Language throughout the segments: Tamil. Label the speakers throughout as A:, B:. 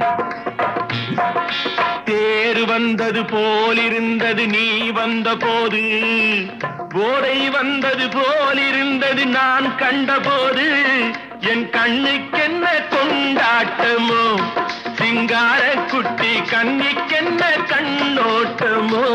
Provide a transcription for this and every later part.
A: தேர் வந்தது போலிருந்தது நீ வந்த போது, போதை வந்தது போலிருந்தது நான் கண்டபோது, என் கண்ணுக்கென்ன கொண்டாட்டமோ, சிங்கார குட்டி கண்ணிக்கென்ன கண்ணோட்டமோ.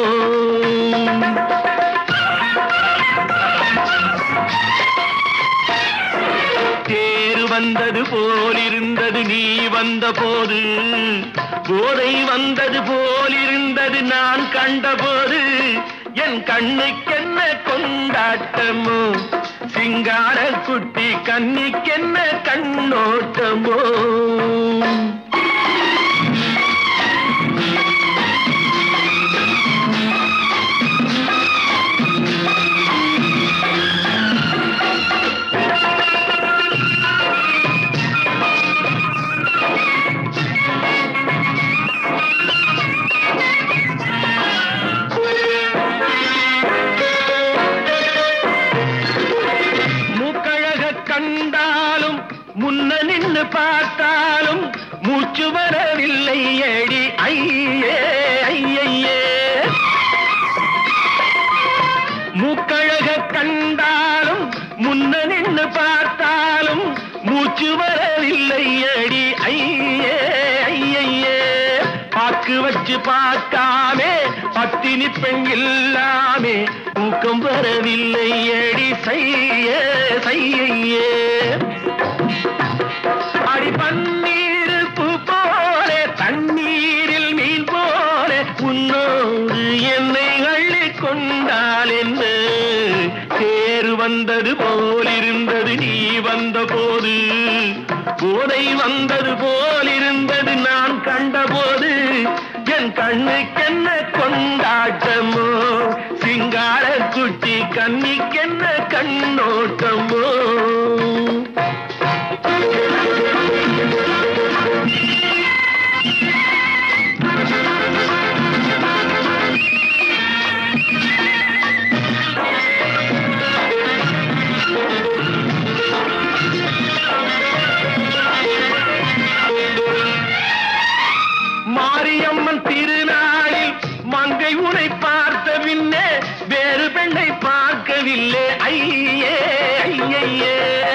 A: தேர் வந்தது போலிருந்தது நீ வந்த போது, போதை வந்தது போலிருந்தது நான் கண்டபோது, என் கண்ணுக்கென்ன கொண்டாட்டமோ, சிங்கார குட்டி கண்ணிக்கென்ன கண்ணோட்டமோ. கண்டாலும் முன்ன நின்று பார்த்தாலும் மூச்சு வரவில்லை அடி ஐயே ஐயே. மூக்கழக கண்டாலும் முன்ன நின்று பார்த்தாலும் மூச்சு வரவில்லை அடி ஐயே ஐயே. பாக்கு வச்சு பார்க்காமே பத்தினி பெண் இல்லாமே ஊக்கம் வரவில்லை அடி செய்ய செய்யே. அடி பன்னீர் பூ போல தண்ணீரில் மீன் போல உன்னோடு என்னை அள்ளி கொண்டால் என்ன. தேர் வந்தது போலிருந்தது நீ வந்த போது, போதை வந்தது போலிருந்தது நான் கண்டபோது, என் கண்ணுக்கென்ன கொண்டாட்டமோ, சிங்கார குட்டி கண்ணிக்கென்ன கண்ணோட்டமோ. மாரியம்மன் திருநாளில் மங்கை உனை பார்த்த பின்னே வேறு பெண்ணை பார்க்கவில்லை ஐயே ஐயே.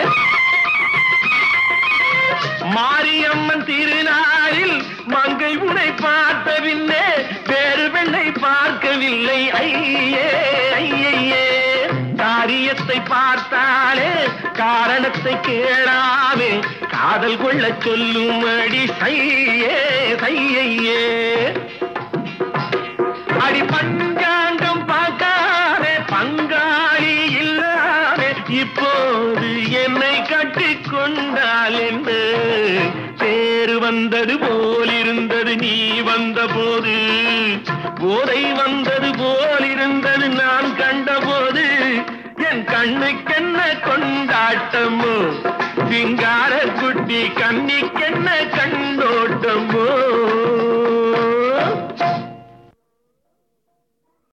A: மாரியம்மன் திருநாளில் மங்கை உனை பார்த்த பின்னே வேறு பெண்ணை பார்க்கவில்லை ஐயே ஐயே. காரியத்தை பார்த்தாலே காரணத்தை கேளாமே காதல் கொள்ள சொல்லும் அடி செய்யே செய்யே. அடி பஞ்சாங்கம் பார்க்காதே பங்காளி இல்லாமே இப்போது என்னை கட்டிக் கொண்டால் என்ன. தேர் வந்தது போலிருந்தது நீ வந்த போது, போதை வந்தது போலிருந்தது நான் கண்டபோது, என் கண்ணுக்கென்ன கொண்டாட்டமோ, சிங்கார குட்டி கண்ணிக்கென்ன கண்